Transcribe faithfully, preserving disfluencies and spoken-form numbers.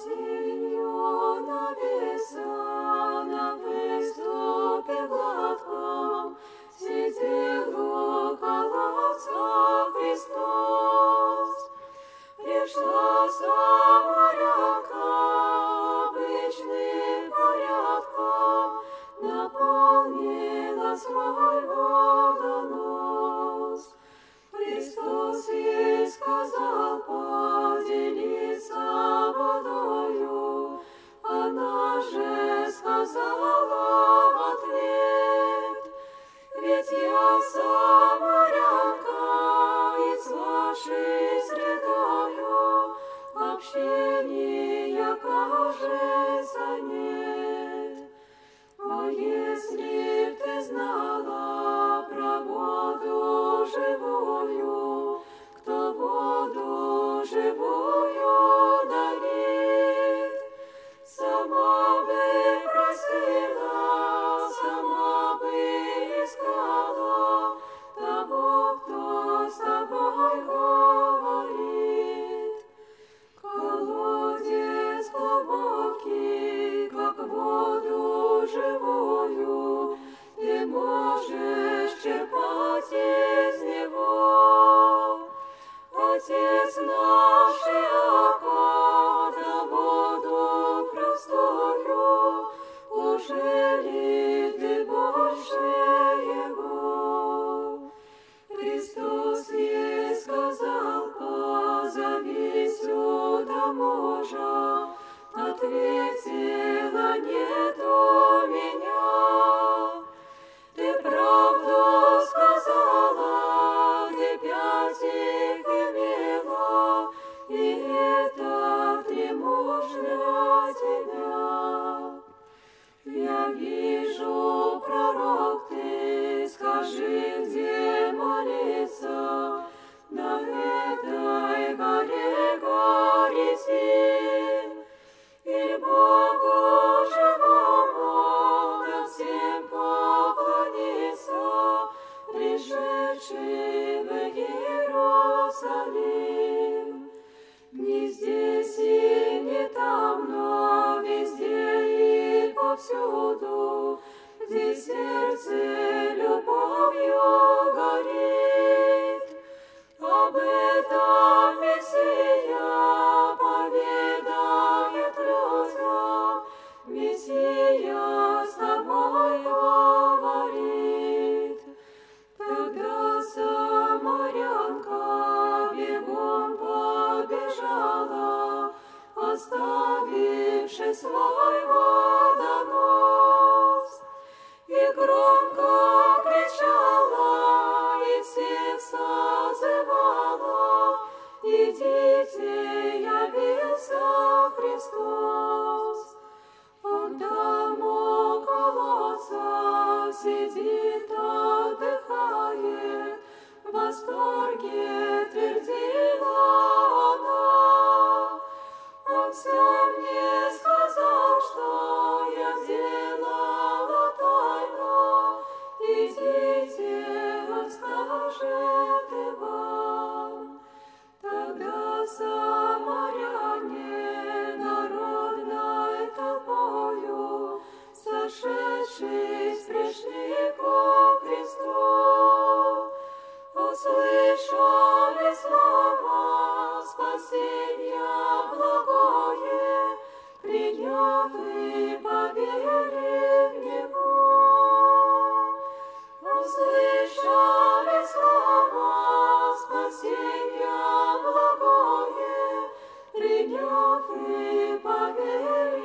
тенью навеса на выступе гладком сидел у колодца Христос. Пришла самарянка обычным порядком, наполнила свой водонос. Христос ей сказал поделиться водою, она же сказала в ответ: ведь я самарянка, и с вашей средою общения, кажется, нет. О, если б ты знала про воду живую, кто воду живую дарит, сама бы просила, сама бы искала того, кто с тобой говорит. Колодец глубокий, как воду живую, ты можешь черпать из него. Отец наш Иаков на воду простую, уже ли ты больше его? Христос ей сказал: позови сюда мужа. Ответила: нет у меня. Ты правду сказала, ты пять их имела, и этот не муж для тебя. Я вижу, пророк ты, скажи, где молиться, на этой горе Горизим, или Богу живому на всем поклониться, пришедший в Иерусалим. Не здесь и не там, но везде и повсюду, где сердце любовью горит. Об этом Мессия поведает людям, Мессия с тобой говорит. Тогда самарянка бегом побежала, оставивши свой водонос, и громко кричала, и всех созывала: идите, явился Христос. Он там у колодца сидит, отдыхает, в восторге твердила она. Он все мне сказал, что я делала тайно. Идите, он скажет и вам. Тогда самаряне народной толпою, сошедшись, пришли ко Христу, услышали слова спасения благое, приняв и поверив в Него. Услышали слова спасения благое, приняв и поверив